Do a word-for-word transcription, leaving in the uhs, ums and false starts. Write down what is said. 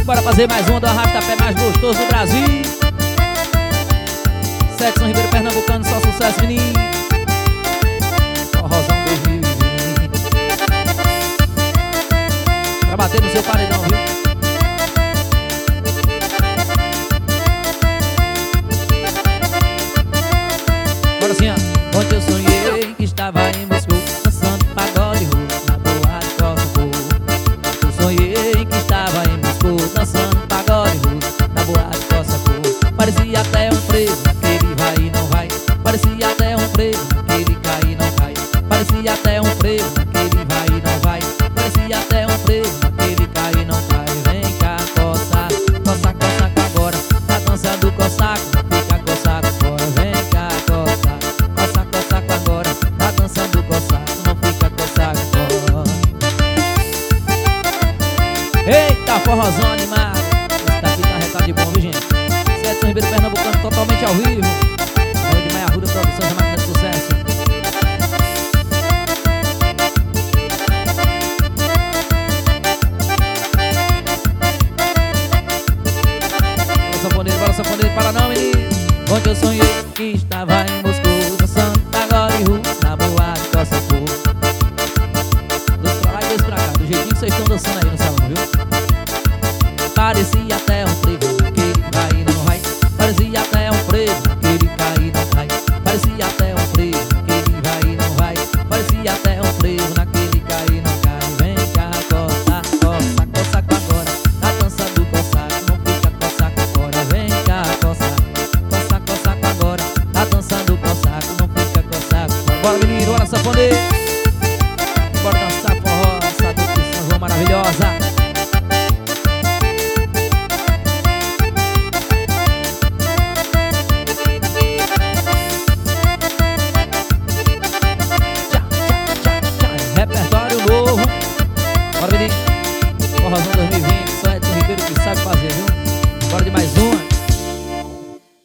Bora fazer mais um do arrasta-pé mais gostoso do Brasil. Edson Ribeiro, pernambucano, só sucesso, menino. Forrozão dois mil e vinte. Pra bater no seu paredão, viu? Agora assim, ó. Ontem eu sonhei que estava em Moscou, dançando pagode russo na boate Cosmo. Eu sonhei que estava em Moscou, dançando pagode russo na boate Cosmo. Parecia até um frevo naquele vai e não vai. Parecia até um frevo naquele cai e não cai. Parecia até um frevo naquele vai e não vai. Parecia até um frevo naquele cai e não cai. Vem cá, coça, coça, coça agora. Tá dançando coçaco, não fica coçaco fora. Vem cá, coça, coça, coça agora. Tá dançando coçaco, não fica coçaco fora. Eita, forrozão animado. Esse daqui tá recado de bom, viu, gente? Edson Ribeiro, pernambucano, totalmente ao vivo. É o de Maia Ruda Produções, a máquina de sucesso. Bora sanfoneiro, bora sanfoneiro, para não, menino. Ontem eu sonhei que estava em Moscou, dançando pagode russo na boate Cosmo. Dois pra lá e dois pra cá, do jeitinho que vocês estão dançando aí no salão, viu? Parecia até um frevo naquele vai e não vai. Parecia até um frevo naquele cai e não cai. Parecia até um frevo naquele vai e não vai. Parecia até um frevo naquele cai e não cai. Vem cá, coça, coça, coça agora. Tá dançando coçaco, não fica coçaco fora. Vem cá, coça, coça, coça agora. Tá dançando coçaco, não fica coçaco fora. Bora, menino, bora sanfoneiro. Bora dançar forró, essa discussão maravilhosa. Repertório novo. Bora, menino. Forrozão dois mil e vinte. Só Edson Ribeiro que sabe fazer, viu? Bora de mais uma.